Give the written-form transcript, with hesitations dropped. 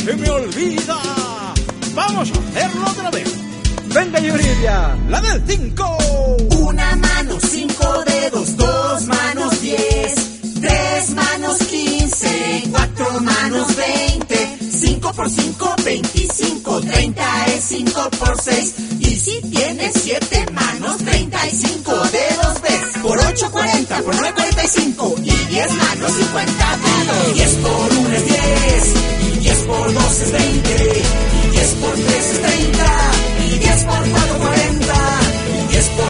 se me olvida. Vamos a hacerlo otra vez. Venga, Yuridia. La del 5. Una mano, 5 dedos, 2 manos, 10, 3 manos, 15, 4 manos, 20, 5 por 5, 25, 30 es 5 por 6. Y si tienes 7 manos, 35 dedos ves. Por 8, 40, por 9, 45. Y 10 manos, 50 dedos. 10 por 1 es 10. Y 10 por 2 es 20. Y 10 por 3 es 30. Y 10 por 4,